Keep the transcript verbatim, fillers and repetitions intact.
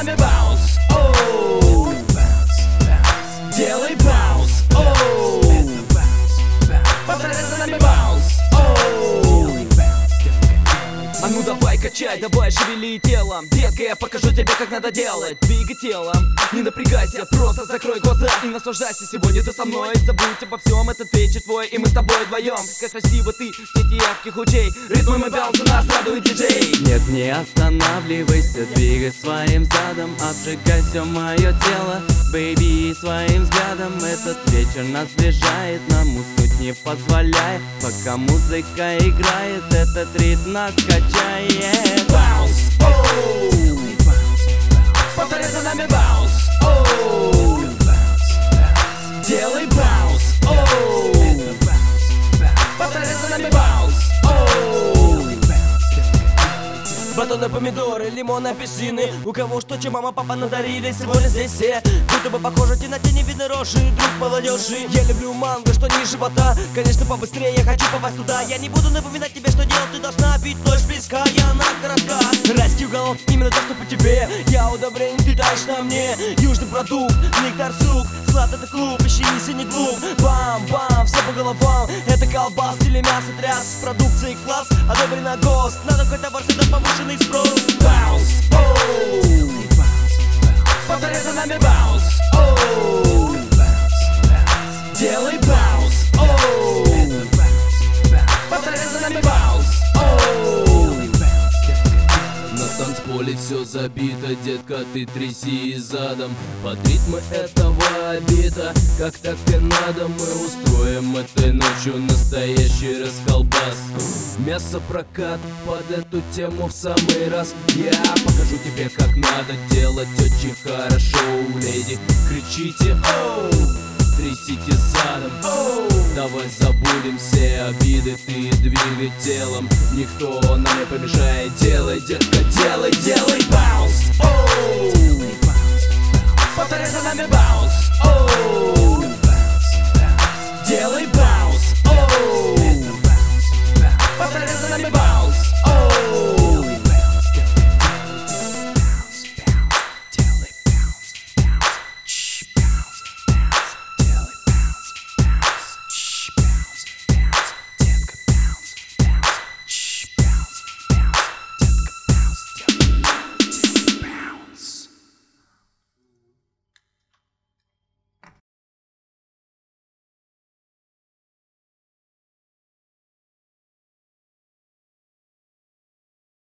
нами баунс, оу. Делай баунс, оу. Повторяй за нами баунс, оу. А ну давай качай, давай шевели телом. Детка, я покажу тебе, как надо делать. Двигай телом, не напрягайся, просто закрой глаза и наслаждайся. Сегодня ты со мной, забудь обо всем, этот вечер твой, и мы с тобой вдвоем. Как красиво ты, в свете ярких лучей, ритмом и баунсом нас радует диджей. Нет, не останавливайся, двигай своим задом, обжигай все мое тело, бэйби, своим взглядом. Этот вечер нас сближает, нам уснуть не позволяет, пока музыка играет, этот ритм нас качает. Баунс, оу. Повторяй за нами баунс, оу. Делай баунс, оу. Повторяй за нами баунс, оу. Батоны, помидоры, лимоны, апельсины. У кого что, чем мама, папа надарили. Сегодня здесь все будто бы похожи, в темноте не видно рожи. Друг молодежи, я люблю манго, что ниже живота. Конечно, побыстрее, я хочу попасть туда. Я не буду напоминать тебе, что делать. Ты должна пить ночь близка, я на коротках. Райский уголок, именно то, что по тебе. Я удобрение, ты таешь на мне. Южный продукт, нектар, сук. Сладкий это клуб, ищи, не глуп. Бам-бам, все по головам. Это колбас или мясо тряс. Продукции класс, одобрено ГОСТ. Надо хоть товар, сюда повышенный спрос. Баунс, оу. Повторяй за нами баунс, оу. Делай баунс, оу. Повторяй за нами баунс, оу. На танцполе все забито, детка, ты тряси задом под ритмы этого бита. Как так и надо, мы устроим этой ночью настоящий расколбас. Мясо прокат под эту тему в самый раз. Я покажу тебе, как надо делать очень хорошо, леди. Кричите оу, трясите задом, оу. Давай забудем все обиды, ты двигай телом, никто нам не помешает. Делай, детка, делай, делай баунс, оу.